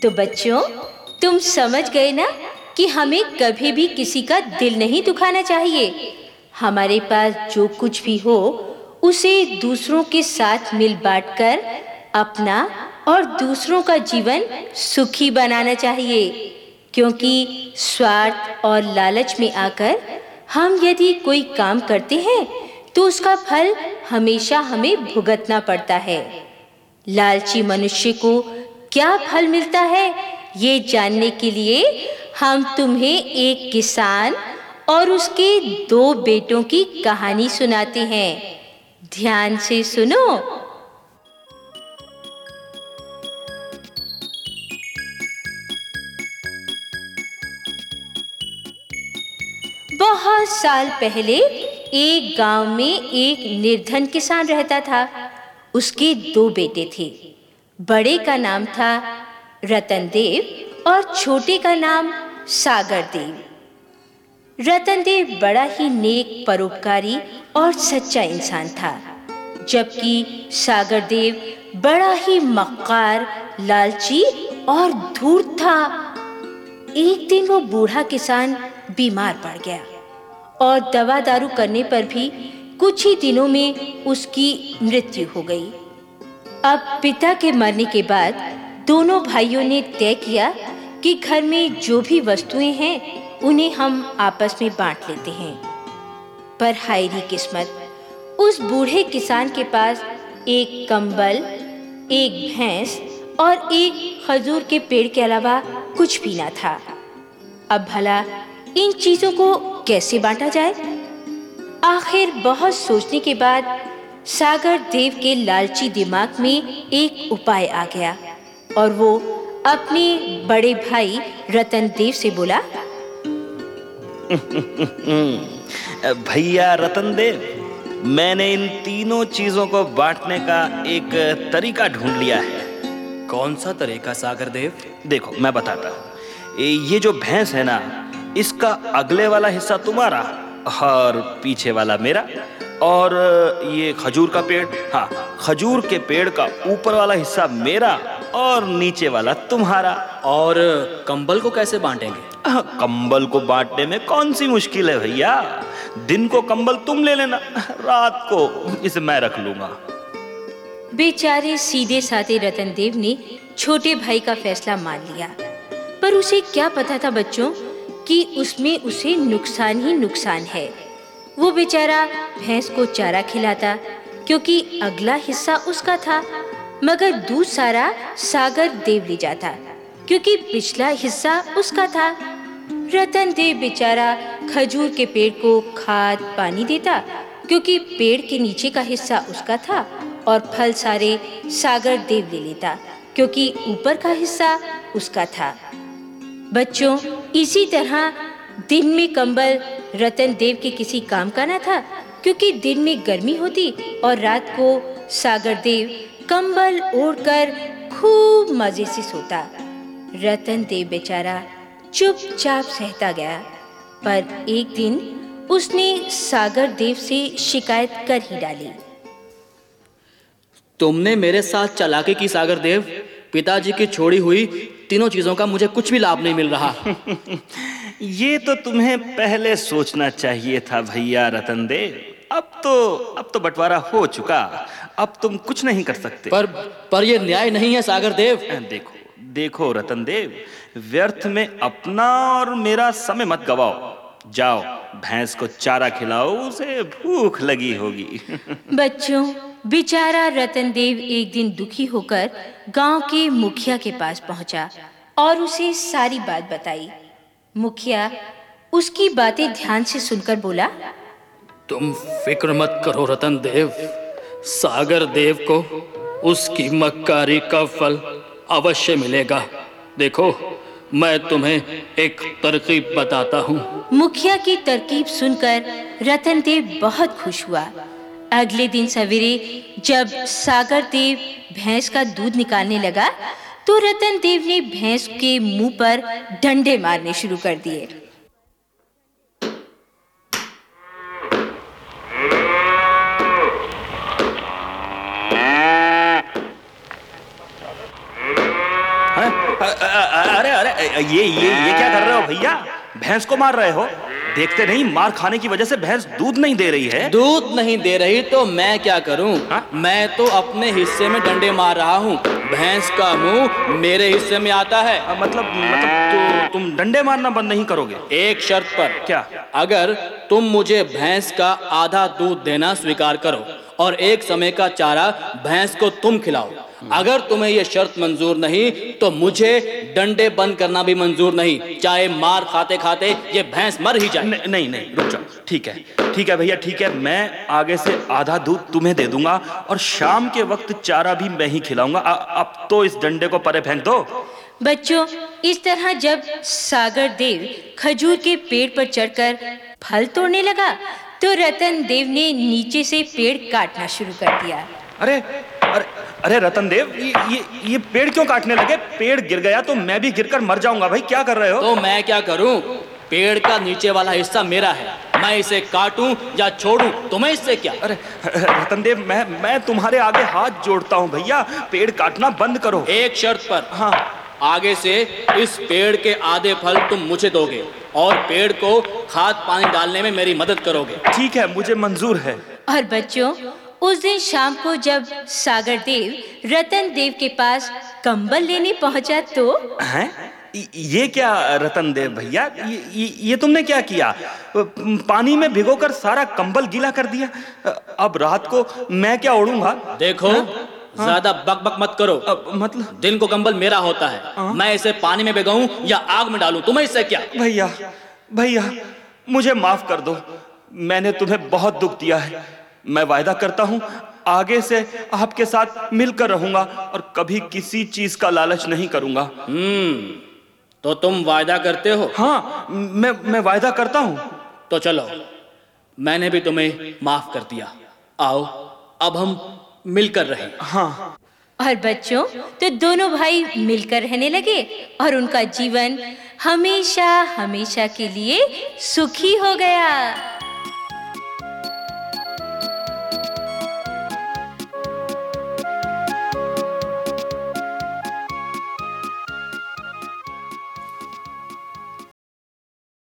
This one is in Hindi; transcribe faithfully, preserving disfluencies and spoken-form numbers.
तो बच्चों, तुम समझ गए ना कि हमें कभी भी किसी का दिल नहीं दुखाना चाहिए। हमारे पास जो कुछ भी हो उसे दूसरों के साथ मिल बांट कर अपना और दूसरों का जीवन सुखी बनाना चाहिए, क्योंकि स्वार्थ और लालच में आकर हम यदि कोई काम करते हैं तो उसका फल हमेशा हमें भुगतना पड़ता है। लालची मनुष्य को क्या फल मिलता है, ये जानने के लिए हम तुम्हें एक किसान और उसके दो बेटों की कहानी सुनाते हैं। ध्यान से सुनो। बहुत साल पहले एक गांव में एक निर्धन किसान रहता था। उसके दो बेटे थे। बड़े का नाम था रतन देव और छोटे का नाम सागर देव। रतन देव बड़ा ही नेक, परोपकारी और सच्चा इंसान था, जबकि सागर देव बड़ा ही मक्कार, लालची और धूर्त था। एक दिन वो बूढ़ा किसान बीमार पड़ गया और दवा दारू करने पर भी कुछ ही दिनों में उसकी मृत्यु हो गई। अब पिता के मरने के बाद दोनों भाइयों ने तय किया कि घर में जो भी वस्तुएं हैं उन्हें हम आपस में बांट लेते हैं। पर हाय री किस्मत, उस बूढ़े किसान के पास एक कंबल, एक भैंस और एक खजूर के पेड़ के अलावा कुछ भी ना था। अब भला इन चीजों को कैसे बांटा जाए? आखिर बहुत सोचने के बाद सागर देव के लालची दिमाग में एक उपाय आ गया और वो अपने बड़े भाई रतन देव से बोला, भैया रतन देव, मैंने इन तीनों चीजों को बांटने का एक तरीका ढूंढ लिया है। कौन सा तरीका सागर देव? देखो मैं बताता हूँ। ये जो भैंस है ना, इसका अगले वाला हिस्सा तुम्हारा और पीछे वाला मेरा। और ये खजूर का पेड़, हाँ, खजूर के पेड़ का ऊपर वाला हिस्सा मेरा और नीचे वाला तुम्हारा। और कंबल को कैसे बांटेंगे? कंबल को बांटने में कौन सी मुश्किल है भैया। दिन को कंबल तुम ले लेना, रात को इसे मैं रख लूंगा। बेचारे सीधे साधे रतन देव ने छोटे भाई का फैसला मान लिया, पर उसे क्या पता था बच्चों कि उसमें उसे नुकसान ही नुकसान है। वो बेचारा भैंस को चारा खिलाता क्योंकि अगला हिस्सा उसका था, मगर दूध सारा सागर देव ले जाता क्योंकि पिछला हिस्सा उसका था। रतन देव बेचारा खजूर के पेड़ को खाद पानी देता क्योंकि पेड़ के नीचे का हिस्सा उसका था, और फल सारे सागर देव ले लेता क्योंकि ऊपर का हिस्सा उसका था। बच्चों, इसी तरह दिन में कंबल रतन देव के किसी काम का न था क्योंकि दिन में गर्मी होती और रात को सागर देव कंबल ओढ़कर खूब मजे से सोता। रतन देव बेचारा चुपचाप सहता गया, पर एक दिन उसने सागर देव से शिकायत कर ही डाली। तुमने मेरे साथ चालाकी की सागर देव। पिताजी की छोड़ी हुई तीनों चीजों का मुझे कुछ भी लाभ नहीं मिल रहा। ये तो तुम्हें पहले सोचना चाहिए था भैया रतन देव। अब तो अब तो बंटवारा हो चुका, अब तुम कुछ नहीं कर सकते। पर पर ये न्याय नहीं है सागर देव। देखो देखो रतन देव, व्यर्थ में अपना और मेरा समय मत गवाओ। जाओ भैंस को चारा खिलाओ, उसे भूख लगी होगी। बच्चों, बेचारा रतन देव एक दिन दुखी होकर गांव के मुखिया के पास पहुंचा और उसे सारी बात बताई। मुखिया उसकी बातें ध्यान से सुनकर बोला, तुम फिक्र मत करो रतन देव, सागर देव को उसकी मक्कारी का फल अवश्य मिलेगा। देखो मैं तुम्हें एक तरकीब बताता हूँ। मुखिया की तरकीब सुनकर रतन देव बहुत खुश हुआ। अगले दिन सवेरे जब सागर देव भैंस का दूध निकालने लगा तो रतन देव ने भैंस के मुंह पर डंडे मारने शुरू कर दिए। ये ये ये क्या कर रहे हो भैया? भैंस को मार रहे हो? देखते नहीं मार खाने की वजह से भैंस दूध नहीं दे रही है। दूध नहीं दे रही तो मैं क्या करूं? हाँ? मैं तो अपने हिस्से में डंडे मार रहा हूं। भैंस का मुंह मेरे हिस्से में आता है। अ, मतलब मतलब तो तुम डंडे मारना बंद नहीं करोगे? एक शर्त पर। क्या? अगर तुम मुझे भैंस का आधा दूध देना स्वीकार करो और एक समय का चारा भैंस को तुम खिलाओ। अगर तुम्हें यह शर्त मंजूर नहीं तो मुझे डंडे बंद करना भी मंजूर नहीं, चाहे मार खाते खाते ये भैंस मर ही जाए। न, नहीं नहीं रुक जाओ। ठीक है ठीक है भैया, ठीक है, मैं आगे से आधा दूध तुम्हें दे दूंगा और शाम के वक्त चारा भी मैं ही खिलाऊंगा। अ- अब तो इस डंडे को परे फेंक दो। बच्चों, इस तरह जब सागर देव खजूर के पेड़ पर चढ़कर फल तोड़ने लगा तो रतन देव ने नीचे से पेड़ काटना शुरू कर दिया। अरे अरे अरे रतन देव, ये ये ये पेड़ क्यों काटने लगे? पेड़ गिर गया तो मैं भी गिरकर मर जाऊंगा भाई, क्या कर रहे हो? तो मैं क्या करूं? पेड़ का नीचे वाला हिस्सा मेरा है, मैं इसे काटूं या छोड़ूं तुम्हें इससे क्या? अरे रतन देव, मैं मैं तुम्हारे आगे हाथ जोड़ता हूँ भैया, पेड़ काटना बंद करो। एक शर्त पर। हाँ। आगे से इस पेड़ के आधे फल तुम मुझे दोगे और पेड़ को खाद पानी डालने में मेरी मदद करोगे। ठीक है, मुझे मंजूर है। और बच्चों, उस दिन शाम को जब सागर देव रतन देव के पास कंबल लेने पहुंचा तो हैं? ये क्या रतन देव भैया, ये, ये ये तुमने क्या किया? पानी में भिगोकर सारा कंबल गीला कर दिया। अब रात को मैं क्या ओढ़ूंगा? देखो, ज्यादा बक बक मत करो। अब मतलब दिन को कंबल मेरा होता है, मैं इसे पानी में भिगाऊं या आग में डालूं तुम्हें इससे क्या? भैया भैया मुझे माफ कर दो, मैंने तुम्हें बहुत दुख दिया है। मैं वायदा करता हूँ आगे से आपके साथ मिलकर रहूंगा और कभी किसी चीज का लालच नहीं करूंगा। हम्म तो तुम वायदा करते हो? हाँ, मैं मैं वायदा करता हूँ। तो चलो, मैंने भी तुम्हें माफ कर दिया। आओ अब हम मिलकर रहें। हाँ। और बच्चों, तो दोनों भाई मिलकर रहने लगे और उनका जीवन हमेशा हमेशा के लिए सुखी हो गया।